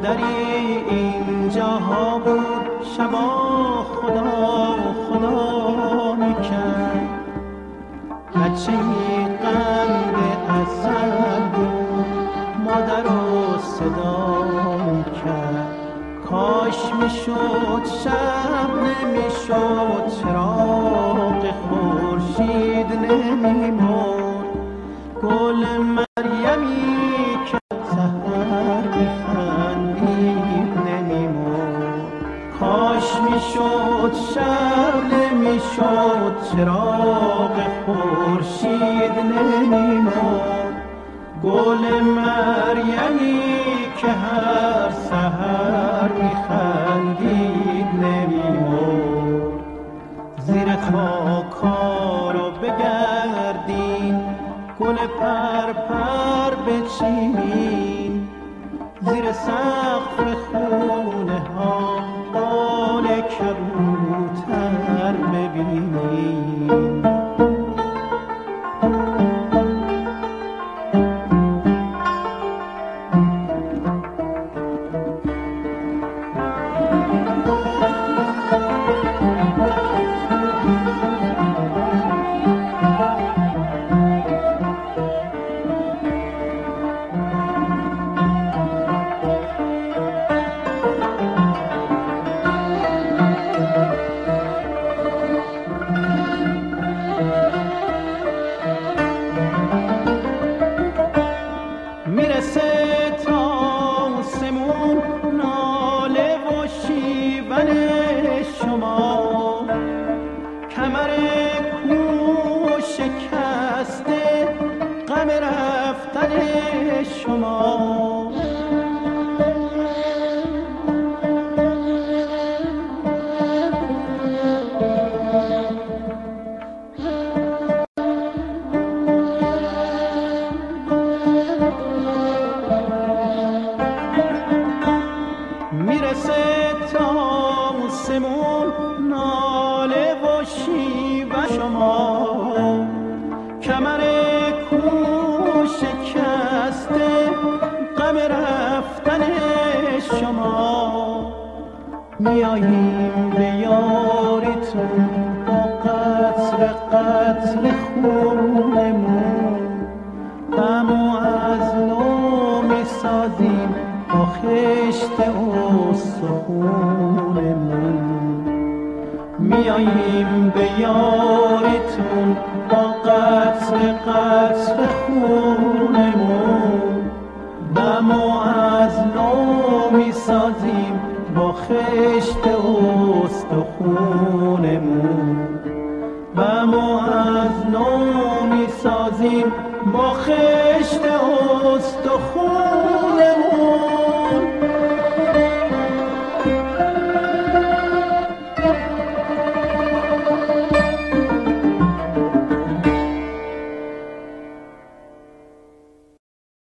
مادری اینجاها بود، شبا خدا خدا میکرد. بچه قند عسل بود، مادر رو صدا میکرد. کاش میشد شب نمیشد، چراغ خورشید نمیمرد. گل مریمی که سحر میخندید نمیمرد. کاش میشد شب نمیشد، چراغ خورشید نمیمرد. گل مریمی که هر سحر میخندید نمیمرد. زیر خاکا رو بگردین، گل پرپر بچینین. زیر سقف خونه ها بال کبوتر ببینین. میرسه تا آسمون ناله و شیون شما. کمر کو شکسته غم رفتن شما. میرسه تا آسمون ناله و شیون شما. کمر کو شکسته غم رفتن شما. میاییم به یاریتون با قطر قطر خونمون. غمو از نو میسازیم با خشت استخونمون. میاییم به یاریتون با قطر قطر خونمون. غمو از نو میسازیم با خشت استخونمون. غمو از نو میسازیم با خشت استخونمون.